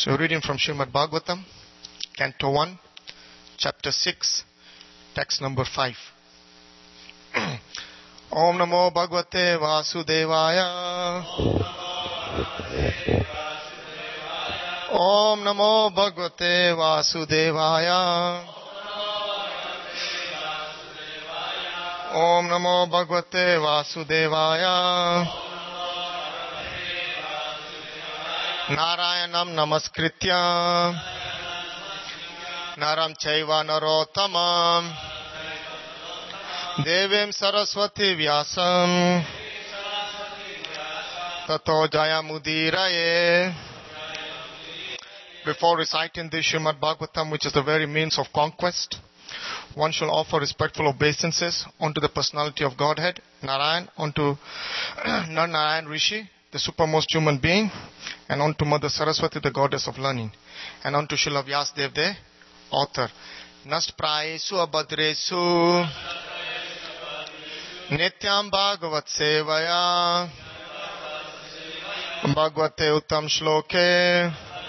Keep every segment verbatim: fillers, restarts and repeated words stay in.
So we're reading from Srimad Bhagavatam, Canto one, Chapter six, text number five. Om Namo Bhagavate Vasudevaya. Om Namo Bhagavate Vasudevaya. Om Namo Bhagavate Vasudevaya. Narayanam Namaskritya Naram Chaiva Narottamam Devim Saraswati Vyasam Tato Jayamudiraye. Before reciting the Srimad Bhagavatam, which is the very means of conquest, one shall offer respectful obeisances unto the personality of Godhead, Narayan, unto Narayan Rishi, the supermost human being, and unto Mother Saraswati, the goddess of learning, and unto Srila Vyasadeva, the author. Nastprayesu abhadresu Nityam Bhagavat Sevaya Bhagavate Uttam Shloke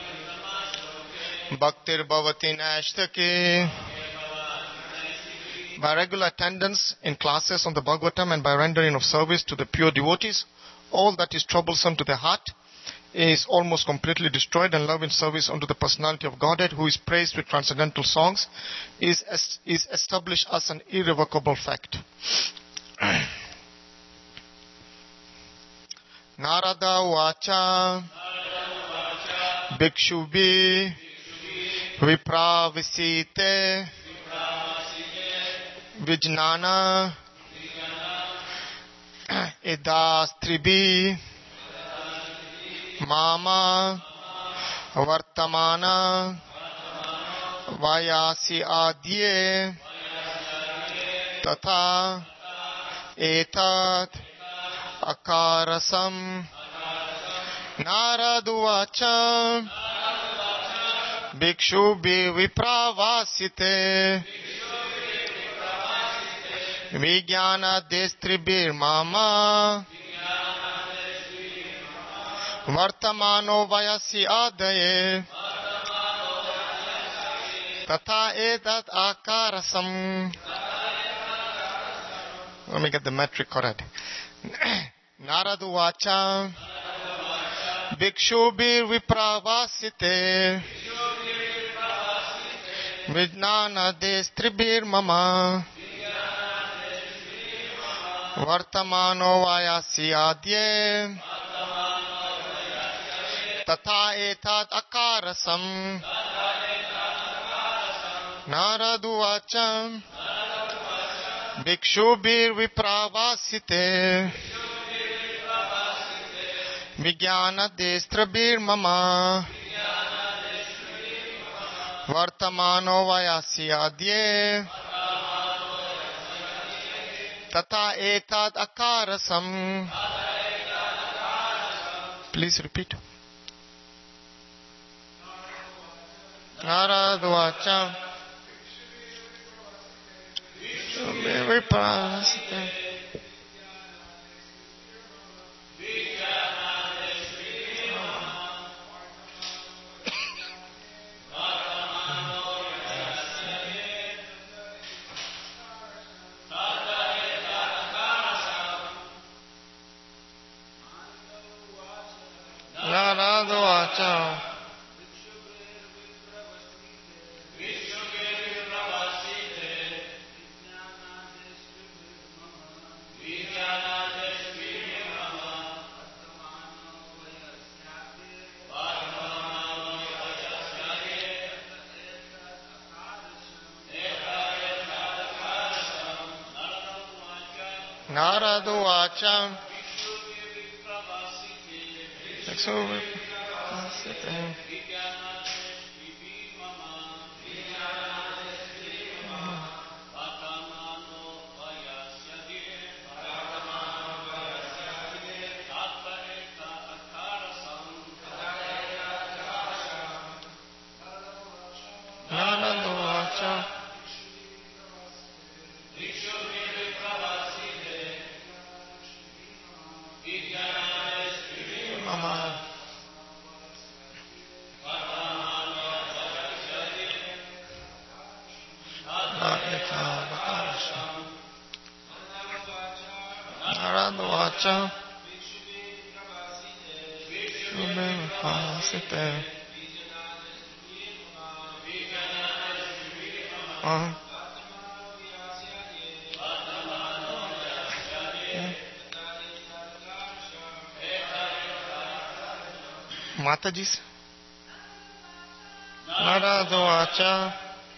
Bhaktir Bhavati Nashtaki. By regular attendance in classes on the Bhagavatam and by rendering of service to the pure devotees, all that is troublesome to the heart is almost completely destroyed, and love in service unto the personality of Godhead, who is praised with transcendental songs, is is established as an irrevocable fact. Narada Vacha Bhikshubhi Vipravisite Vijnana Idastribi Mama Vartamana Vayasi Adye Tata Etat Akarasam Naraduvacha Bhikshu Vipravasite Vijnana Destribir Mama Vartamano Vayasi Adaye Tata Edat Akarasam. Let me get the metric correct. Naradu Vacha Bhikshubir Vipravasite Vijnana Destribir Mama Vartamano Vayasi Adye Tata Etat Akarasam. Naradu Vacha Bhikshubir Vipravasite Vijnana Destrabir Mama Vartamano Vayasi Adye Tata Etat Akarasam. Please repeat. Naradu Vacha Vipravasite Naradu Vacha Naradu Vacha Naradu Vacha Mama Vacha Vipasite Mataji Narada Vacha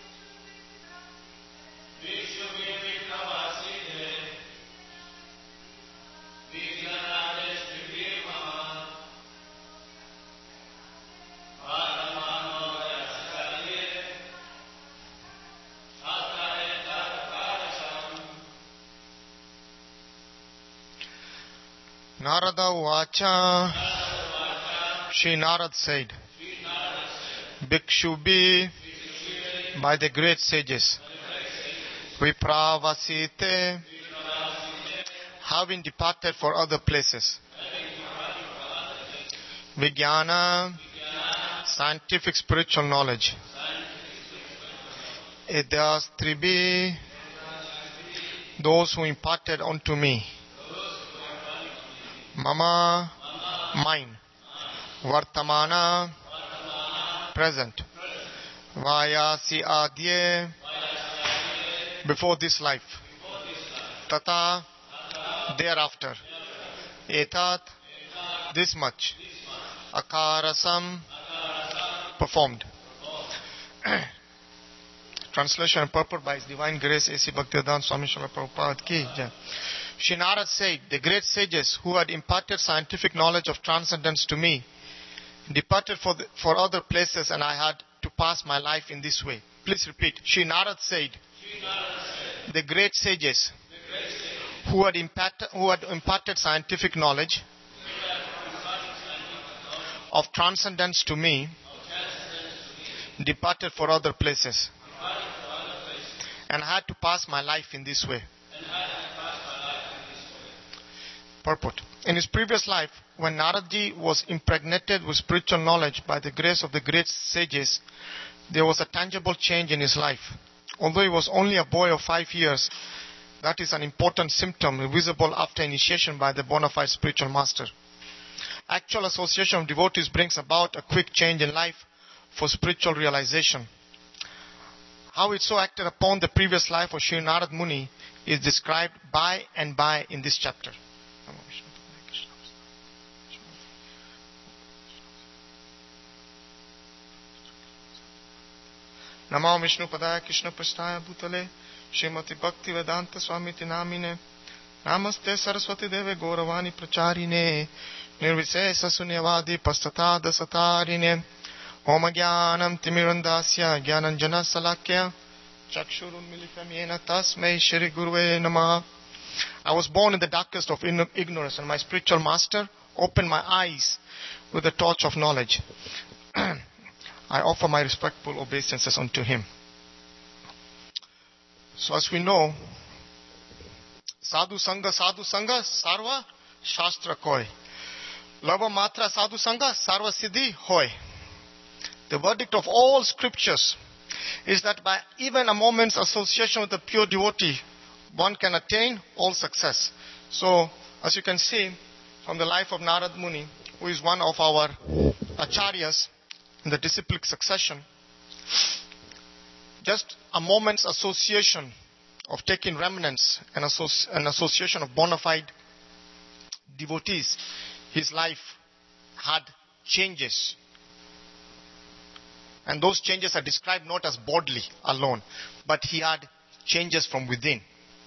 Narada Vacha. Shri Narad said, Bhikshubhi, by the great sages, Vipravasite, having departed for other places, Vijnana, scientific spiritual knowledge, Idyastribhi, those who imparted unto me, Mama, mine, Vartamana, present, Vayasi Adye, before this life, Tata, thereafter, Etat, this much, Akarasam, performed. Translation and purport by His Divine Grace A C Bhaktivedanta Swami Srila Prabhupada ki jai. Shri Narad said, the great sages who had imparted scientific knowledge of transcendence to me departed for, the, for other places, and I had to pass my life in this way. Please repeat. Shri Narad said, Shri Narad said the great sages, the great sages who, had imparted, who had imparted scientific knowledge of transcendence to me departed for other places, and I had to pass my life in this way. Purport. In his previous life, when Naradji was impregnated with spiritual knowledge by the grace of the great sages, there was a tangible change in his life. Although he was only a boy of five years, that is an important symptom visible after initiation by the bona fide spiritual master. Actual association of devotees brings about a quick change in life for spiritual realization. How it so acted upon the previous life of Sri Narad Muni is described by and by in this chapter. Namo Vishnu Padaya Krishna Prasthaya Bhutale Srimati Bhakti Vedanta Swamiti Namine Namaste Saraswati Deve Gauravani Pracharine Nirvisesa Sunyavadi Pastata Dasatarine Om Jnanam Timirandasya Jnananjana Salakya Chakshurun Militam Yena Tasmai Shri Guruve Namaha. I was born in the darkest of ignorance, and my spiritual master opened my eyes with the torch of knowledge. I offer my respectful obeisances unto him. So as we know, Sadhu Sangha, Sadhu Sangha, Sarva Shastra Koi. Lava Matra Sadhu Sangha, Sarva Siddhi Hoy. The verdict of all scriptures is that by even a moment's association with a pure devotee, one can attain all success. So, as you can see from the life of Narad Muni, who is one of our acharyas in the disciplic succession, just a moment's association of taking remnants and associ- an association of bona fide devotees, his life had changes. And those changes are described not as bodily alone, but he had changes from within.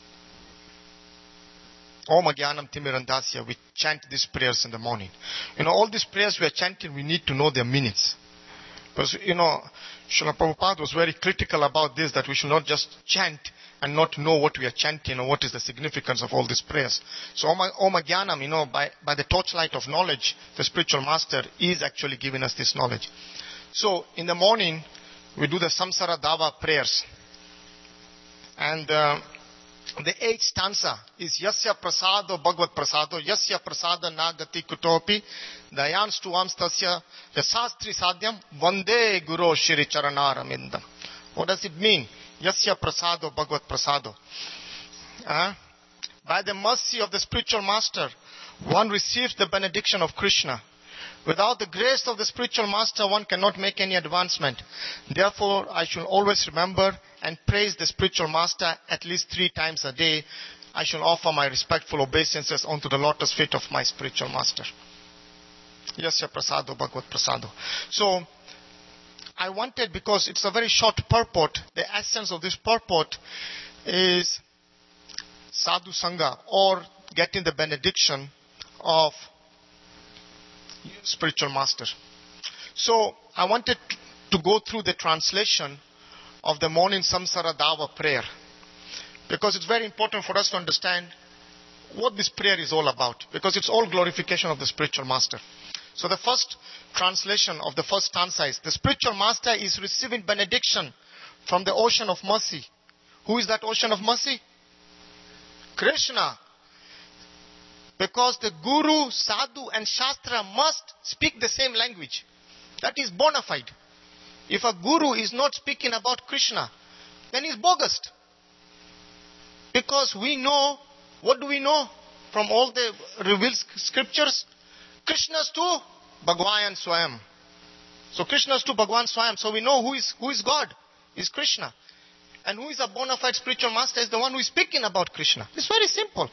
Om Jnanam Timirandasya, we chant these prayers in the morning. You know, all these prayers we are chanting, we need to know their meanings. Because, you know, Srila Prabhupada was very critical about this, that we should not just chant and not know what we are chanting or what is the significance of all these prayers. So Om, Om Jnanam, you know, by, by the torchlight of knowledge, the spiritual master is actually giving us this knowledge. So, in the morning, we do the Samsara Dava prayers. And uh, the eighth stanza is Yasya Prasado Bhagavad Prasado, Yasya Prasada Nagati Kutopi, Dayans Tuams Tasya, Yasastri Sadhyam, Vande Guru Shri Charanaramindam. What does it mean? Yasya Prasado Bhagavad Prasado. Uh, By the mercy of the spiritual master, one receives the benediction of Krishna. Without the grace of the spiritual master, one cannot make any advancement. Therefore, I shall always remember and praise the spiritual master at least three times a day. I shall offer my respectful obeisances unto the lotus feet of my spiritual master. Yasya prasado bhagavad prasado. So, I wanted, because it's a very short purport, the essence of this purport is sadhu sangha, or getting the benediction of spiritual master. So, I wanted to go through the translation of the morning Samsara Dava prayer, because it's very important for us to understand what this prayer is all about, because it's all glorification of the spiritual master. So the first translation of the first stanza is, the spiritual master is receiving benediction from the ocean of mercy. Who is that ocean of mercy? Krishna. Because the Guru, Sadhu and Shastra must speak the same language. That is bona fide. If a Guru is not speaking about Krishna, then he's bogus. Because we know, what do we know from all the revealed scriptures? Krishna's to Bhagwan Swayam. So Krishna's to Bhagwan Swayam. So we know who is who is God, is Krishna. And who is a bona fide spiritual master is the one who is speaking about Krishna. It's very simple.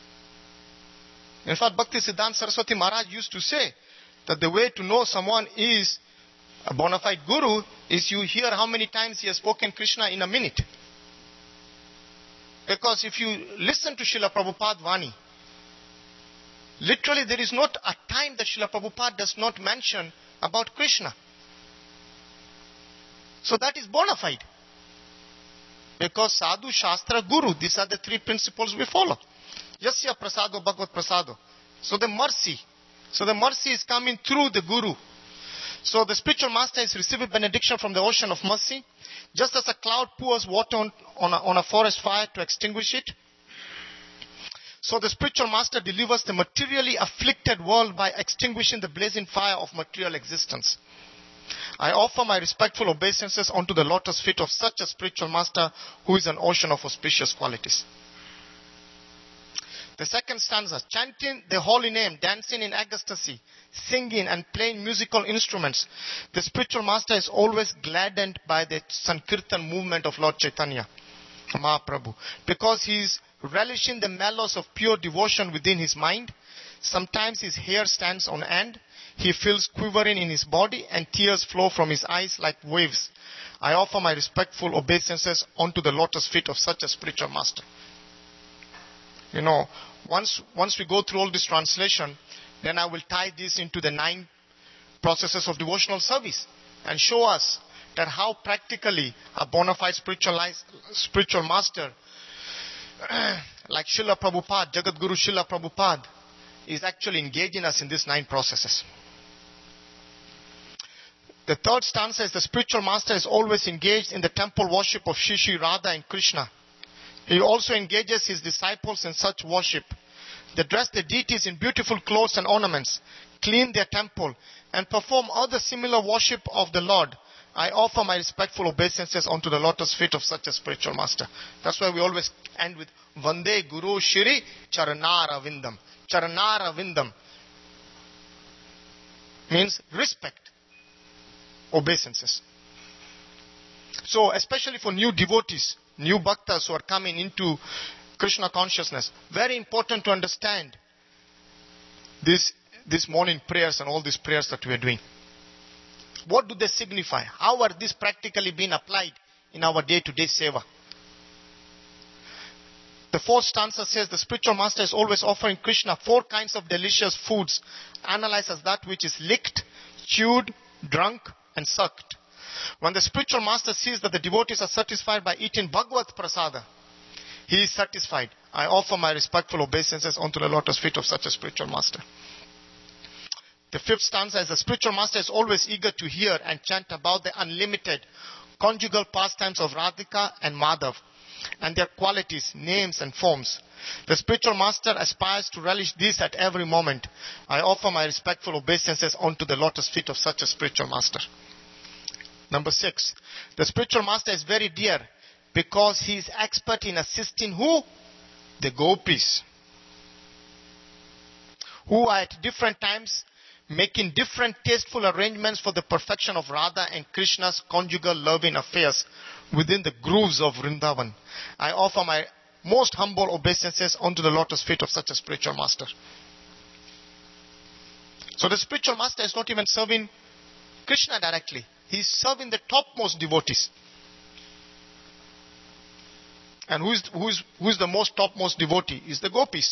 In fact, Bhakti Siddhanta Saraswati Maharaj used to say that the way to know someone is a bona fide guru is you hear how many times he has spoken Krishna in a minute. Because if you listen to Srila Prabhupada Vani, literally there is not a time that Srila Prabhupada does not mention about Krishna. So that is bona fide. Because Sadhu, Shastra, Guru, these are the three principles we follow. Yasya prasado bhagavad prasado. So the mercy. So the mercy is coming through the Guru. So the spiritual master is receiving benediction from the ocean of mercy. Just as a cloud pours water on, on, a, on a forest fire to extinguish it. So the spiritual master delivers the materially afflicted world by extinguishing the blazing fire of material existence. I offer my respectful obeisances unto the lotus feet of such a spiritual master who is an ocean of auspicious qualities. The second stanza, chanting the holy name, dancing in ecstasy, singing and playing musical instruments. The spiritual master is always gladdened by the Sankirtan movement of Lord Chaitanya, Mahaprabhu, because he is relishing the mellows of pure devotion within his mind. Sometimes his hair stands on end. He feels quivering in his body and tears flow from his eyes like waves. I offer my respectful obeisances unto the lotus feet of such a spiritual master. You know, once, once we go through all this translation, then I will tie this into the nine processes of devotional service and show us that how practically a bona fide spiritual, spiritual master like Srila Prabhupada, Jagat Guru Srila Prabhupada, is actually engaging us in these nine processes. The third stanza is the spiritual master is always engaged in the temple worship of Shri Shri Radha and Krishna. He also engages his disciples in such worship. They dress the deities in beautiful clothes and ornaments, clean their temple, and perform other similar worship of the Lord. I offer my respectful obeisances unto the lotus feet of such a spiritual master. That's why we always end with Vande Guru Shri Charanara Vindam. Charanara Vindam means respect, obeisances. So especially for new devotees, new bhaktas who are coming into Krishna consciousness, very important to understand this, this morning prayers and all these prayers that we are doing. What do they signify? How are these practically being applied in our day-to-day seva? The fourth stanza says the spiritual master is always offering Krishna four kinds of delicious foods, analyzed as that which is licked, chewed, drunk, and sucked. When the spiritual master sees that the devotees are satisfied by eating Bhagavad Prasada, he is satisfied. I offer my respectful obeisances unto the lotus feet of such a spiritual master. The fifth stanza is the spiritual master is always eager to hear and chant about the unlimited conjugal pastimes of Radhika and Madhav and their qualities, names and forms. The spiritual master aspires to relish these at every moment. I offer my respectful obeisances unto the lotus feet of such a spiritual master. Number six, the spiritual master is very dear because he is expert in assisting who? the gopis, who are at different times making different tasteful arrangements for the perfection of Radha and Krishna's conjugal loving affairs within the grooves of Vrindavan. I offer my most humble obeisances unto the lotus feet of such a spiritual master. So the spiritual master is not even serving Krishna directly. He is serving the topmost devotees. And who is, who is, who is the most topmost devotee? Is the gopis.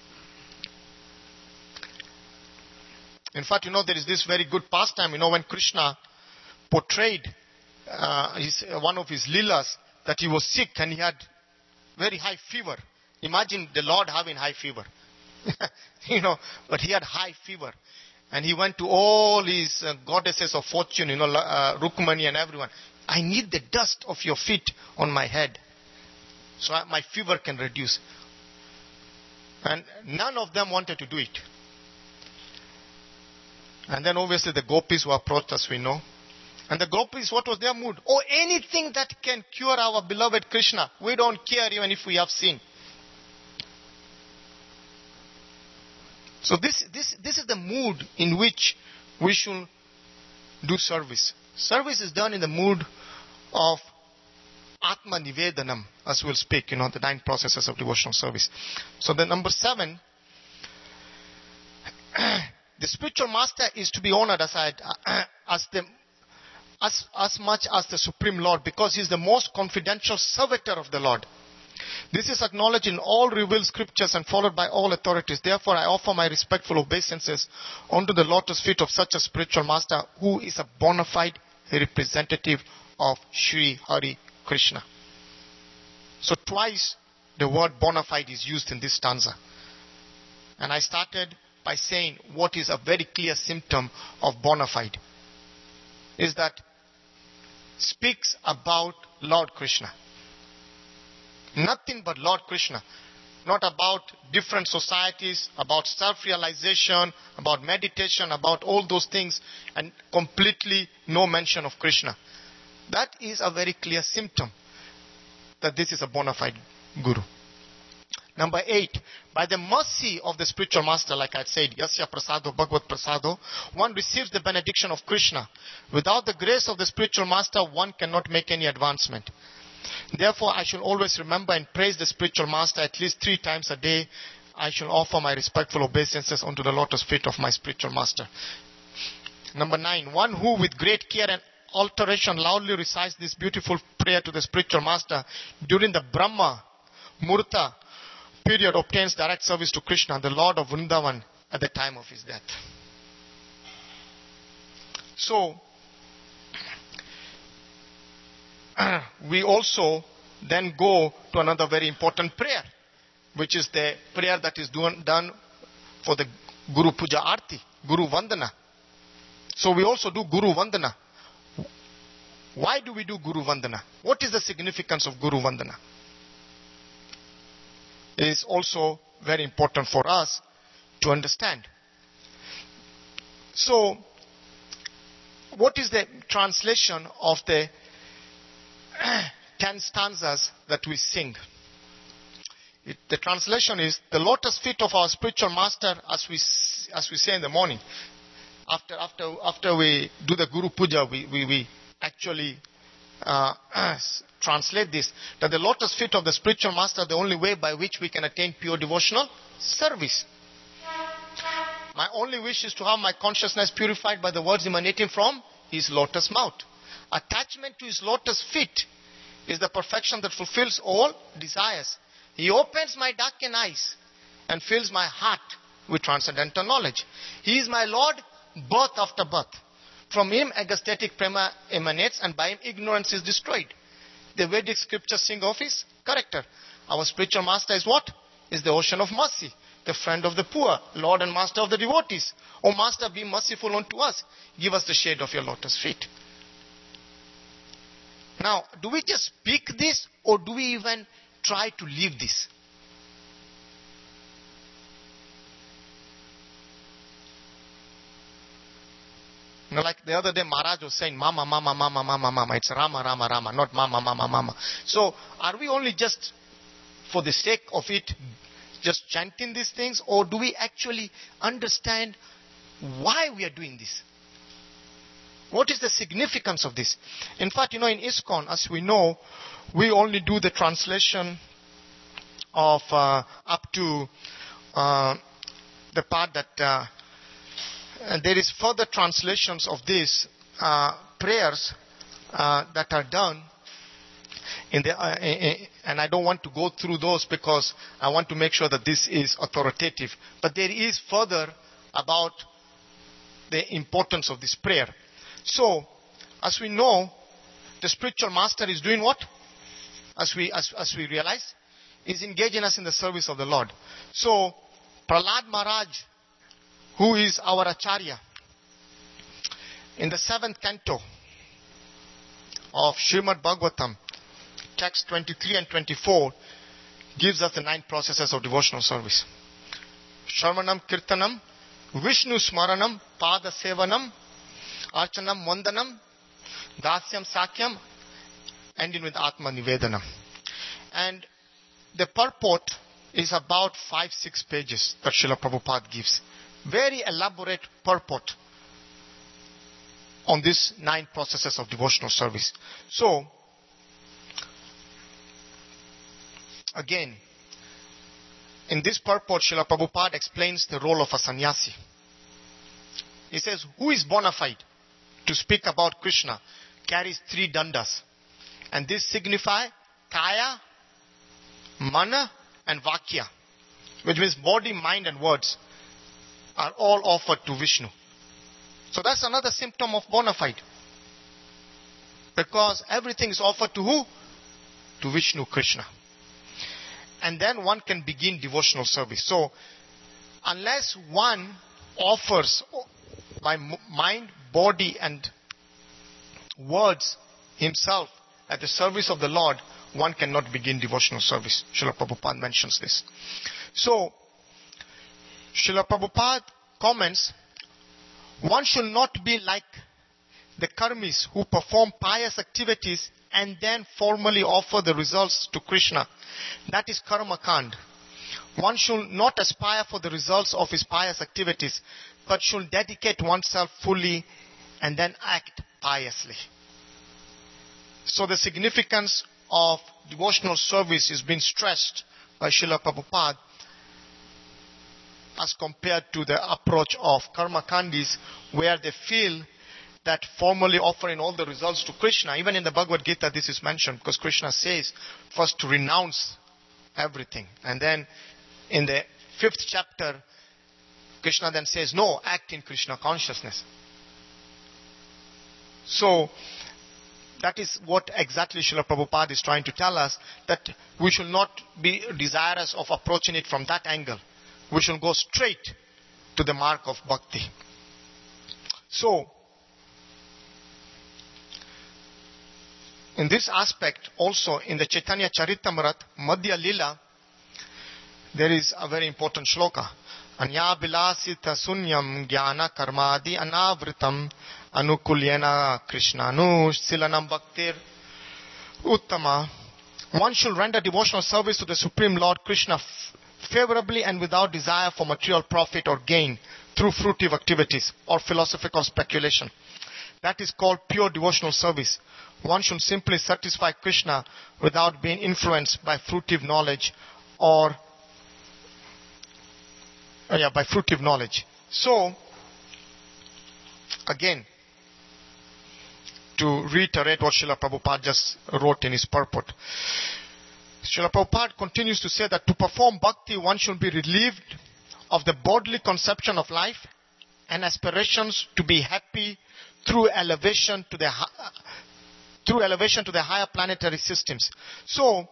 In fact, you know, there is this very good pastime, you know, when Krishna portrayed uh, his, uh, one of his leelas, that he was sick and he had very high fever. Imagine the Lord having high fever. you know, but he had high fever. And he went to all his uh, goddesses of fortune, you know, uh, Rukmani and everyone. I need the dust of your feet on my head, so I, my fever can reduce. And none of them wanted to do it. And then obviously the gopis who approached us, we know. And the gopis, what was their mood? Oh, anything that can cure our beloved Krishna. We don't care even if we have sin. So this, this, this is the mood in which we should do service. Service is done in the mood of Atma Nivedanam, as we'll speak, you know, the nine processes of devotional service. So the number seven, the spiritual master is to be honored as, I, as, the, as, as much as the Supreme Lord, because he is the most confidential servitor of the Lord. This is acknowledged in all revealed scriptures and followed by all authorities. Therefore, I offer my respectful obeisances unto the lotus feet of such a spiritual master who is a bona fide representative of Sri Hari Krishna. So twice the word bona fide is used in this stanza. And I started by saying what is a very clear symptom of bona fide is that speaks about Lord Krishna. Nothing but Lord Krishna. Not about different societies, about self-realization, about meditation, about all those things, and completely no mention of Krishna. That is a very clear symptom that this is a bona fide guru. Number eight, by the mercy of the spiritual master, like I said, Yasya Prasado Bhagavad Prasado, one receives the benediction of Krishna. Without the grace of the spiritual master, one cannot make any advancement. Therefore, I shall always remember and praise the spiritual master at least three times a day. I shall offer my respectful obeisances unto the lotus feet of my spiritual master. Number nine, one who with great care and alteration loudly recites this beautiful prayer to the spiritual master during the Brahma Murta period obtains direct service to Krishna, the Lord of Vrindavan, at the time of his death. So, we also then go to another very important prayer, which is the prayer that is done, done for the Guru Puja Arti, Guru Vandana. So we also do Guru Vandana. Why do we do Guru Vandana? What is the significance of Guru Vandana? It is also very important for us to understand. So, what is the translation of the ten stanzas that we sing? It, the translation is the lotus feet of our spiritual master, as we as we say in the morning. After after after we do the Guru Puja, we we, we actually uh, translate this, that the lotus feet of the spiritual master are the only way by which we can attain pure devotional service. My only wish is to have my consciousness purified by the words emanating from his lotus mouth. Attachment to his lotus feet is the perfection that fulfills all desires. He opens my darkened eyes and fills my heart with transcendental knowledge. He is my Lord, birth after birth. From him, ecstatic prema emanates, and by him, ignorance is destroyed. The Vedic scriptures sing of his character. Our spiritual master is what? Is the ocean of mercy, the friend of the poor, Lord and master of the devotees. O master, be merciful unto us. Give us the shade of your lotus feet. Now, do we just speak this, or do we even try to live this? You know, like the other day, Maharaj was saying, Mama, Mama, Mama, Mama, Mama. It's Rama, Rama, Rama, not Mama, Mama, Mama. So, are we only just for the sake of it, just chanting these things, or do we actually understand why we are doing this? What is the significance of this? In fact, you know, in ISKCON, as we know, we only do the translation of uh, up to uh, the part that uh, and there is further translations of these uh, prayers uh, that are done in the, uh, in, and I don't want to go through those because I want to make sure that this is authoritative. But there is further about the importance of this prayer. So, as we know, the spiritual master is doing what? As we as, as we realize, is engaging us in the service of the Lord. So, Prahlad Maharaj, who is our Acharya, in the seventh canto of Srimad Bhagavatam, text twenty-three and twenty-four, gives us the nine processes of devotional service. Shravanam Kirtanam, Vishnu Smaranam, Pada Sevanam, Archanam Vandanam, Dasyam Sakyam, ending with Atma Nivedanam. And the purport is about five, six pages that Srila Prabhupada gives. Very elaborate purport on these nine processes of devotional service. So, again, in this purport, Srila Prabhupada explains the role of a sannyasi. He says, who is bona fide to speak about Krishna carries three dandas. And this signify kaya, mana, and vakya, which means body, mind, and words are all offered to Vishnu. So that's another symptom of bona fide. Because everything is offered to who? To Vishnu, Krishna. And then one can begin devotional service. So, unless one offers by mind, body, and words himself at the service of the Lord, one cannot begin devotional service. Srila Prabhupada mentions this. So, Srila Prabhupada comments, one should not be like the karmis who perform pious activities and then formally offer the results to Krishna. That is karma kand. One should not aspire for the results of his pious activities, but should dedicate oneself fully and then act piously. So the significance of devotional service is being stressed by Srila Prabhupada as compared to the approach of karma kandis, where they feel that formally offering all the results to Krishna, even in the Bhagavad Gita this is mentioned, because Krishna says first to renounce everything. And then in the fifth chapter, Krishna then says, no, act in Krishna consciousness. So, that is what exactly Srila Prabhupada is trying to tell us, that we should not be desirous of approaching it from that angle. We should go straight to the mark of bhakti. So, in this aspect, also in the Chaitanya Charitamrita, Madhya Lila, there is a very important shloka. Anya bilasita sunyam jnana karmadi anavritam anukulyena krishnanu silanam bhaktir uttama. One should render devotional service to the Supreme Lord Krishna favorably and without desire for material profit or gain through fruitive activities or philosophical speculation. That is called pure devotional service. One should simply satisfy Krishna without being influenced by fruitive knowledge or oh yeah, by fruitive knowledge. So, again, to reiterate what Srila Prabhupada just wrote in his purport. Srila Prabhupada continues to say that to perform bhakti, one should be relieved of the bodily conception of life and aspirations to be happy through elevation to the through elevation to the higher planetary systems. So,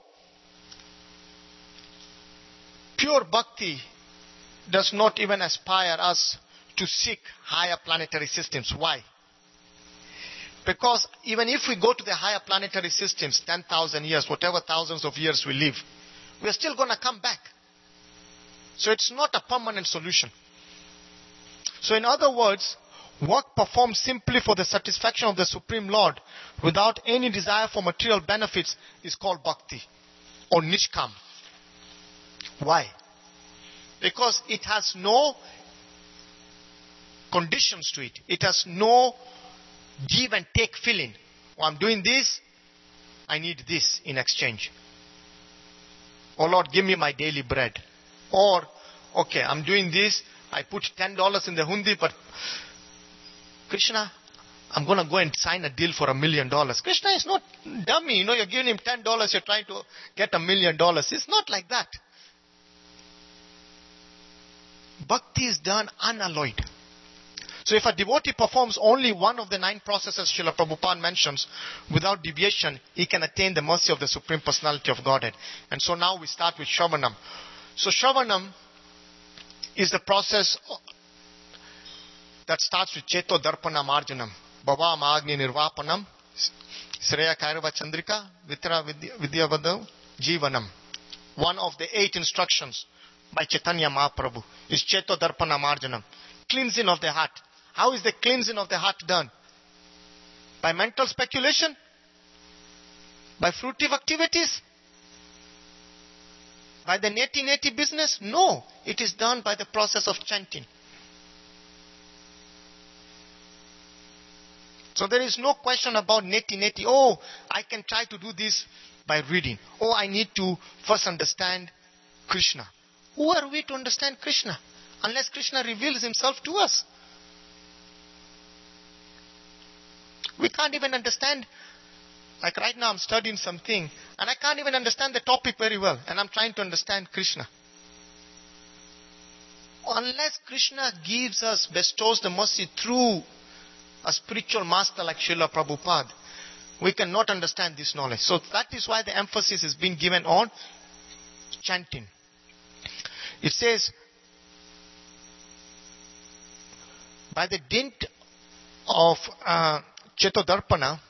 pure bhakti does not even aspire us to seek higher planetary systems. Why? Because even if we go to the higher planetary systems, ten thousand years, whatever thousands of years we live, we're still going to come back. So it's not a permanent solution. So in other words, work performed simply for the satisfaction of the Supreme Lord without any desire for material benefits is called bhakti or nishkam. Why? Because it has no conditions to it. It has no give and take feeling. Oh, I'm doing this, I need this in exchange. Oh Lord, give me my daily bread. Or, okay, I'm doing this, I put ten dollars in the hundi, but Krishna, I'm going to go and sign a deal for a million dollars. Krishna is not dummy. You know, you're giving him ten dollars, you're trying to get a million dollars. It's not like that. Bhakti is done unalloyed. So if a devotee performs only one of the nine processes Srila Prabhupada mentions without deviation, he can attain the mercy of the Supreme Personality of Godhead. And so now we start with Shravanam. So Shravanam is the process that starts with Cheto Darpana Marjanam, Bhava Magni Nirvapanam, Sreya Kairava Chandrika, Vitra Vidyavadav, Jivanam. One of the eight instructions by Chaitanya Mahaprabhu is Cheto Darpana Marjanam, cleansing of the heart. How is the cleansing of the heart done? By mental speculation? By fruitive activities? By the neti-neti business? No. It is done by the process of chanting. So there is no question about neti-neti. Oh, I can try to do this by reading. Oh, I need to first understand Krishna. Who are we to understand Krishna? Unless Krishna reveals himself to us. We can't even understand. Like right now I'm studying something and I can't even understand the topic very well. And I'm trying to understand Krishna. Unless Krishna gives us, bestows the mercy through a spiritual master like Srila Prabhupada, we cannot understand this knowledge. So that is why the emphasis is being given on chanting. It says, by the dint of uh, Chetodarpana,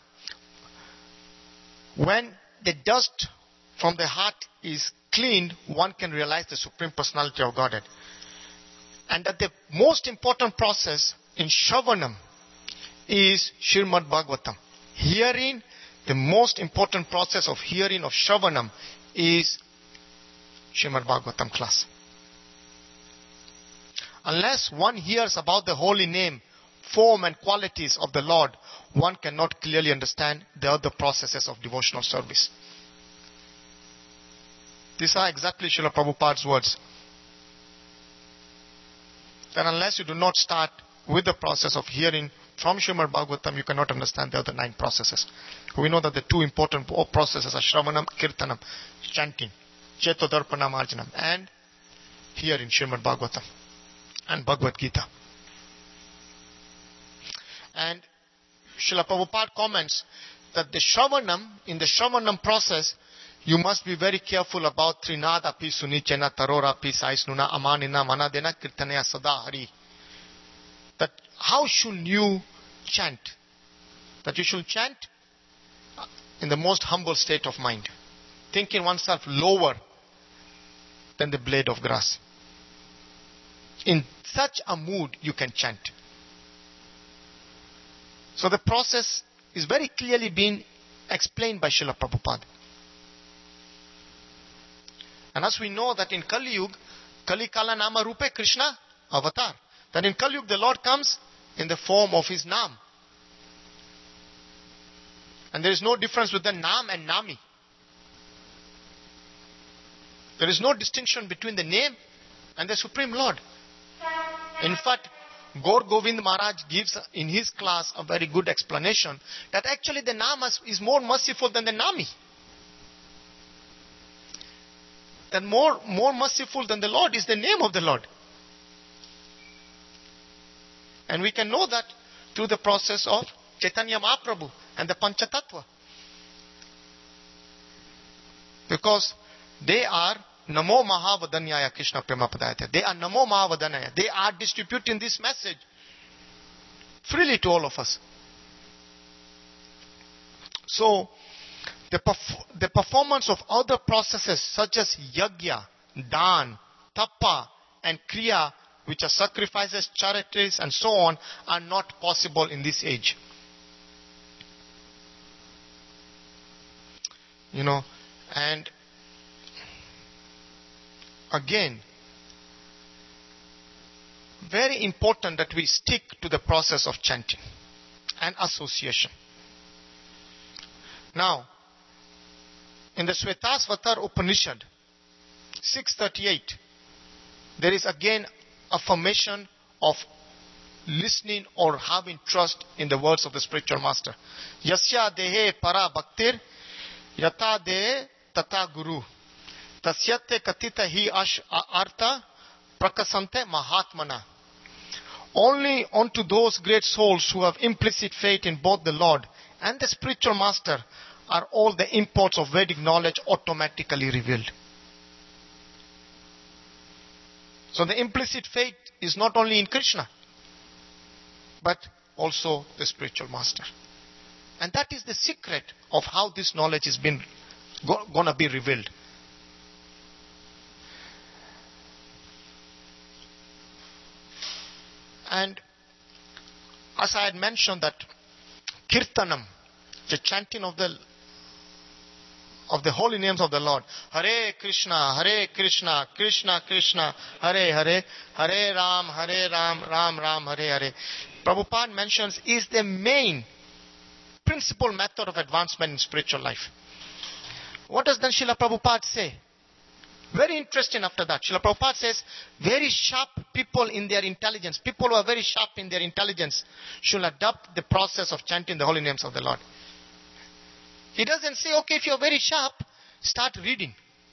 when the dust from the heart is cleaned, one can realize the Supreme Personality of Godhead. And that the most important process in Shravanam is Srimad Bhagavatam. Hearing, the most important process of hearing of Shravanam is Srimad Bhagavatam class. Unless one hears about the holy name, form and qualities of the Lord, one cannot clearly understand the other processes of devotional service. These are exactly Srila Prabhupada's words. That unless you do not start with the process of hearing from Srimad Bhagavatam, you cannot understand the other nine processes. We know that the two important processes are Shravanam, Kirtanam, chanting, Chetodarpana Marjanam, and hearing Srimad Bhagavatam and Bhagavad Gita. And Srila Prabhupada comments that the Shravanam, in the Shravanam process, you must be very careful about Trinada pi sunichena tarora pi saisnuna amanina manadena kirtanaya sadahari. That how should you chant? That you should chant in the most humble state of mind, thinking oneself lower than the blade of grass. In such a mood you can chant. So the process is very clearly being explained by Srila Prabhupada. And as we know that in Kali Yuga, Kali Kala Nama Rupe Krishna Avatar. That in Kali Yuga the Lord comes in the form of his Nam. And there is no difference with the Nam and Nami. There is no distinction between the name and the Supreme Lord. In fact, Gaur Govind Maharaj gives in his class a very good explanation that actually the Nama is more merciful than the Nami. That more, more merciful than the Lord is the name of the Lord. And we can know that through the process of Chaitanya Mahaprabhu and the Panchatattva. Because they are Namo Mahavadanyaya Krishna Premapadayate. They are Namo Mahavadanyaya. They are distributing this message freely to all of us. So, the, perf- the performance of other processes such as Yajna, Dan, Tapa and Kriya, which are sacrifices, charities and so on, are not possible in this age. You know, and again, very important that we stick to the process of chanting and association. Now, in the Shvetasvatar Upanishad, six thirty-eight, there is again affirmation of listening or having trust in the words of the spiritual master. Yasya dehe para bhaktir yata dehe tata guru tasyate katita hi ash artha prakasante mahatmana. Only unto those great souls who have implicit faith in both the Lord and the spiritual master are all the imports of Vedic knowledge automatically revealed. So the implicit faith is not only in Krishna, but also the spiritual master. And that is the secret of how this knowledge is been go, gonna be revealed. And as I had mentioned that Kirtanam, the chanting of the of the holy names of the Lord, Hare Krishna, Hare Krishna, Krishna Krishna, Hare Hare, Hare Ram, Hare Ram, Ram Ram, Hare Hare, Prabhupada mentions is the main principal method of advancement in spiritual life. What does then Srila Prabhupada say? Very interesting after that. Srila Prabhupada says, very sharp people in their intelligence, people who are very sharp in their intelligence, should adopt the process of chanting the holy names of the Lord. He doesn't say, okay, if you're very sharp, start reading.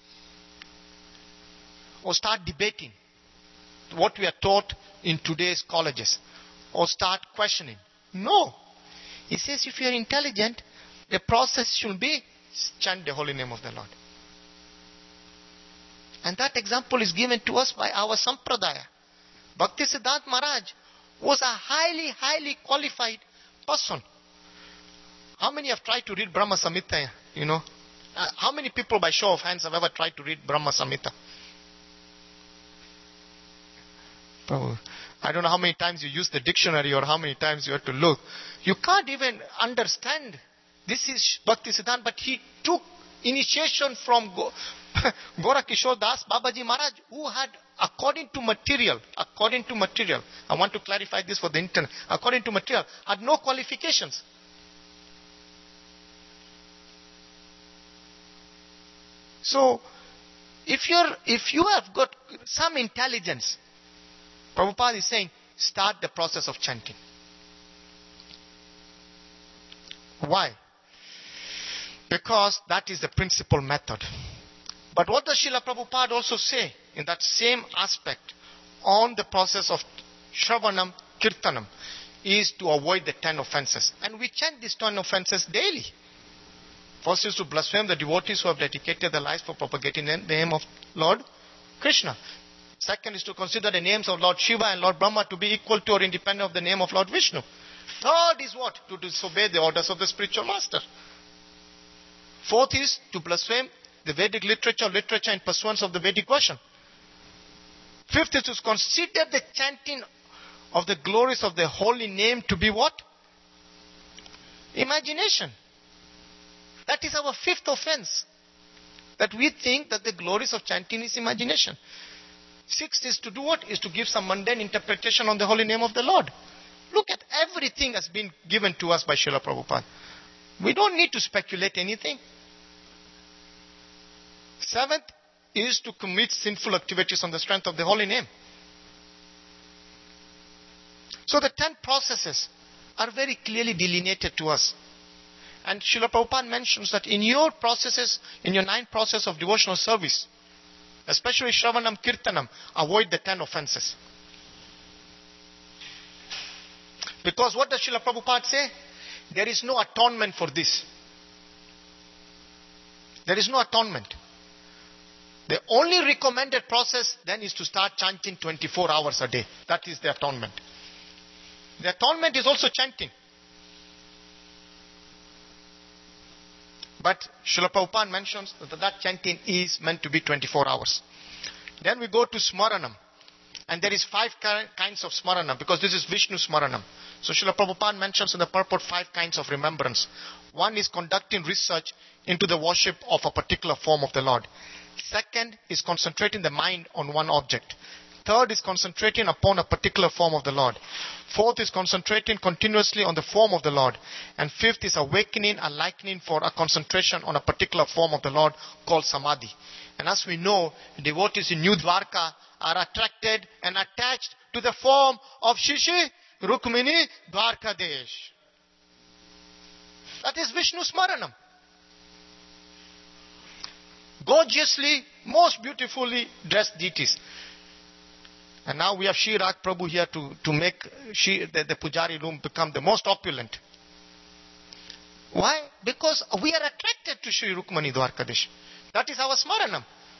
Or start debating what we are taught in today's colleges. Or start questioning. No. He says, if you're intelligent, the process should be chant the holy name of the Lord. And that example is given to us by our Sampradaya. Bhaktisiddhanta Maharaj was a highly, highly qualified person. How many have tried to read Brahma Samhita? You know, uh, how many people by show of hands have ever tried to read Brahma Samhita? Oh, I don't know how many times you use the dictionary or how many times you have to look. You can't even understand. This is Bhaktisiddhanta, but he took initiation from Go- Gorakishore Das Babaji Maharaj, who had, according to material, according to material, I want to clarify this for the internet, according to material, had no qualifications. So, if you're, if you have got some intelligence, Prabhupada is saying, start the process of chanting. Why? Because that is the principal method. But what does Srila Prabhupada also say in that same aspect on the process of Shravanam, Kirtanam, is to avoid the ten offenses. And we chant these ten offenses daily. First is to blaspheme the devotees who have dedicated their lives for propagating the name of Lord Krishna. Second is to consider the names of Lord Shiva and Lord Brahma to be equal to or independent of the name of Lord Vishnu. Third is what? To disobey the orders of the spiritual master. Fourth is to blaspheme the Vedic literature, literature in pursuance of the Vedic version. Fifth is to consider the chanting of the glories of the holy name to be what? Imagination. That is our fifth offense. That we think that the glories of chanting is imagination. Sixth is to do what? Is to give some mundane interpretation on the holy name of the Lord. Look at everything has been given to us by Srila Prabhupada. We don't need to speculate anything. Seventh is to commit sinful activities on the strength of the holy name. So the ten processes are very clearly delineated to us. And Srila Prabhupada mentions that in your processes, in your nine processes of devotional service, especially Shravanam, Kirtanam, avoid the ten offenses. Because what does Srila Prabhupada say? There is no atonement for this. There is no atonement. The only recommended process then is to start chanting twenty-four hours a day. That is the atonement. The atonement is also chanting. But Srila Prabhupada mentions that that chanting is meant to be twenty-four hours. Then we go to Smaranam. And there is five kinds of Smaranam because this is Vishnu Smaranam. So Srila Prabhupada mentions in the purport five kinds of remembrance. One is conducting research into the worship of a particular form of the Lord. Second is concentrating the mind on one object. Third is concentrating upon a particular form of the Lord. Fourth is concentrating continuously on the form of the Lord. And fifth is awakening and likening for a concentration on a particular form of the Lord called Samadhi. And as we know, devotees in New Dwarka are attracted and attached to the form of Shishi Rukmini Dwarkadesh. That is Vishnu Smaranam. Gorgeously, most beautifully dressed deities. And now we have Shri Rag Prabhu here to, to make Shri, the, the Pujari room become the most opulent. Why? Because we are attracted to Shri Rukmani Dwarkadesh. That is our Smaranam.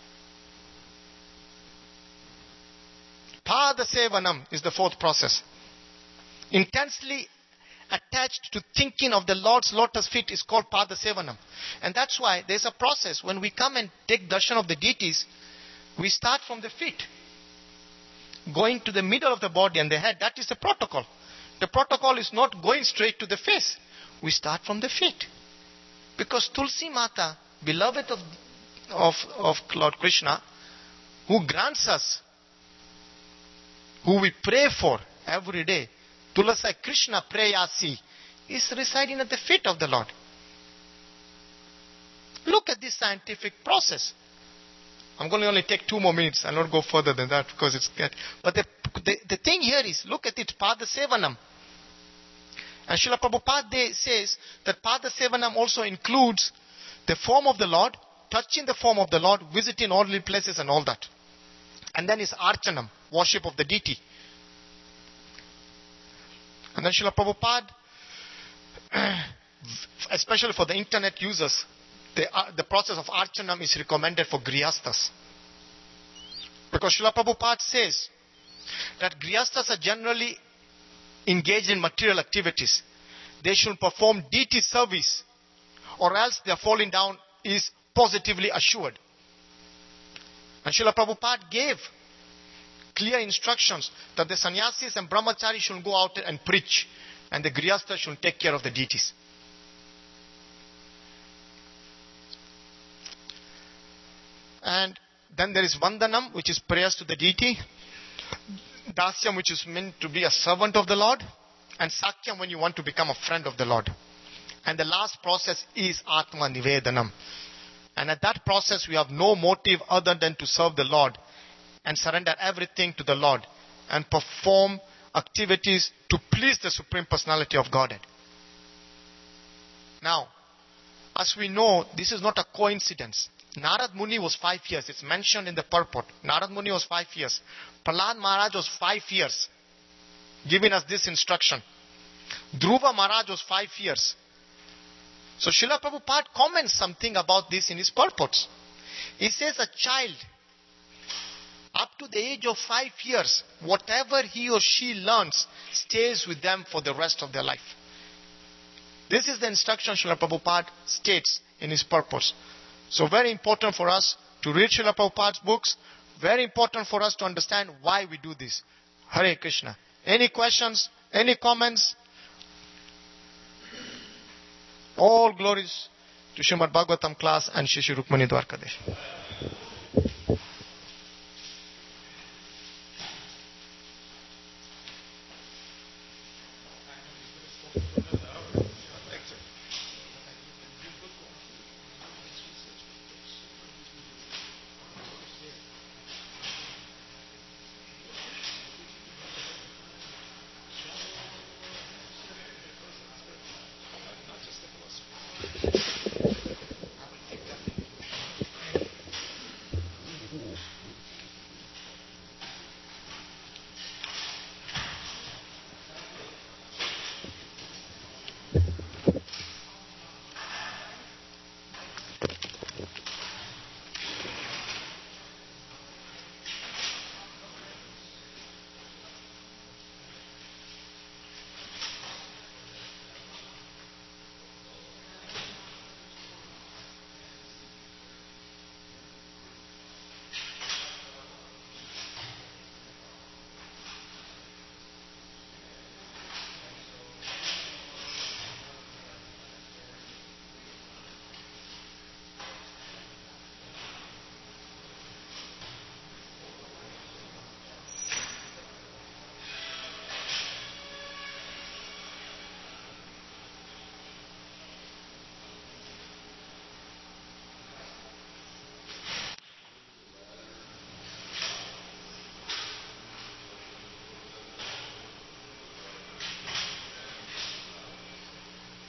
Pada Sevanam is the fourth process. Intensely attached to thinking of the Lord's lotus feet is called Pada Sevanam. And that's why there's a process. When we come and take darshan of the deities, we start from the feet. Going to the middle of the body and the head. That is the protocol. The protocol is not going straight to the face. We start from the feet. Because Tulsi Mata, beloved of, of, of Lord Krishna, who grants us, who we pray for every day, Tulasi Krishna Prayasi, is residing at the feet of the Lord. Look at this scientific process. I'm going to only take two more minutes. I'll not go further than that because it's get. But the, the, the thing here is, look at it, Pada Sevanam. And Srila Prabhupada says that Pada Sevanam also includes the form of the Lord, touching the form of the Lord, visiting orderly places and all that. And then is Archanam, worship of the deity. And then Srila Prabhupada, especially for the internet users, the, uh, the process of Archanam is recommended for Grihasthas. Because Srila Prabhupada says that Grihasthas are generally engaged in material activities. They should perform deity service or else their falling down is positively assured. And Srila Prabhupada gave clear instructions that the sannyasis and brahmacharis should go out and preach and the grihasthas should take care of the deities. And then there is Vandanam, which is prayers to the deity. Dasyam, which is meant to be a servant of the Lord. And Sakyam, when you want to become a friend of the Lord. And the last process is Atma Nivedanam. And at that process, we have no motive other than to serve the Lord and surrender everything to the Lord and perform activities to please the Supreme Personality of Godhead. Now, as we know, this is not a coincidence. Narad Muni was five years. It's mentioned in the purport. Narad Muni was five years. Prahlad Maharaj was five years, giving us this instruction. Dhruva Maharaj was five years. So Srila Prabhupada comments something about this in his purports. He says a child, up to the age of five years, whatever he or she learns stays with them for the rest of their life. This is the instruction Srila Prabhupada states in his purpose. So very important for us to read Srila Prabhupada's books. Very important for us to understand why we do this. Hare Krishna. Any questions? Any comments? All glories to Srimad Bhagavatam class and Shri Shri Rukmani Dwarkadesh.